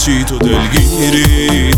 چی تو دلگیری؟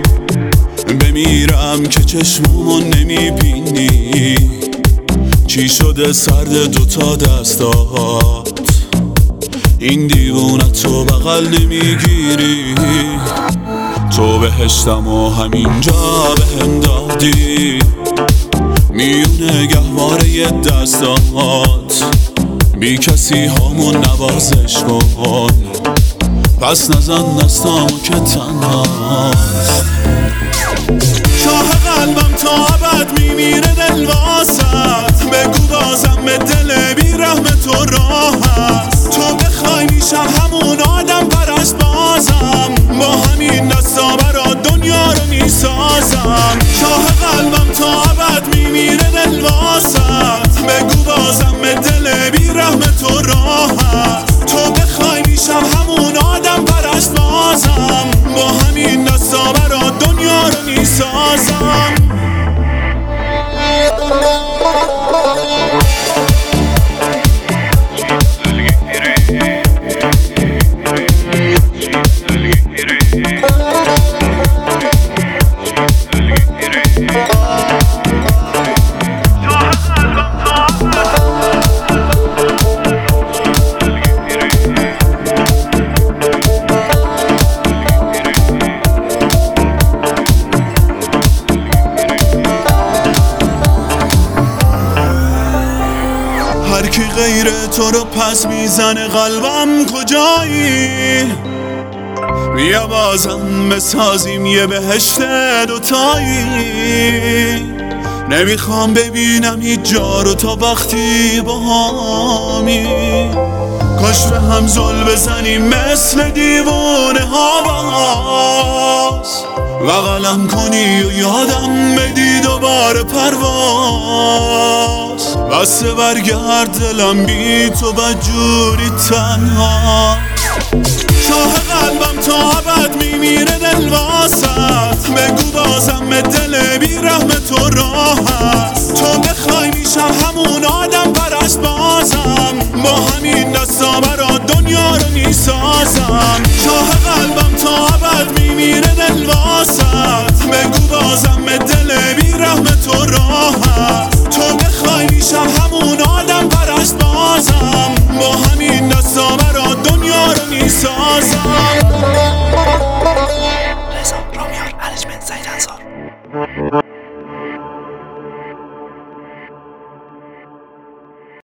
بمیرم که چشممون نمیبینی. چی شده سرد دوتا دستات؟ این دیوونت تو بغل نمیگیری. تو بهشتم و همینجا بهم دادی، میونه گهواره دستات. بی کسی همون نوازش کن، پس نزن دستامو که تنهاست. شاه قلبم تا ابد میمیره دل واسط. بگو بازم به دل بی رحم تو راه هست. تو بخوای میشم همون آدم پرست بازم. با همین دستا برا دنیا رو میسازم. شاه قلبم تا ابد میمیره دل واسط. بگو بازم به دل بی رحم تو راه هست. تو بخوای میشم همون آدم پرست بازم. با همین دستا برا دنیا رو میسازم. هر کی غیر تو رو پس میزنه قلبم کجایی؟ بیا بازم بسازیم یه بهشت دوتایی. نمیخوام ببینم هیچ جا رو تا وقتی با همی. کاش به هم زل بزنیم مثل دیوونه ها باز. و قلم کنی و یادم بدی دوباره پرواز. بسه برگرد دلم بی تو بدجوری تنها. شاه قلبم تا ابد میمیره دل واسط. بگو بازم به دل بی رحم تو راه هست. تو بخوای میشم همون آدم پرست بازم. با همین دستا برا دنیا رو میسازم. شاه قلبم تا ابد میمیره دل واسط. بگو بازم به دل بی رحم تو راه هست. تو بخوای میشم همون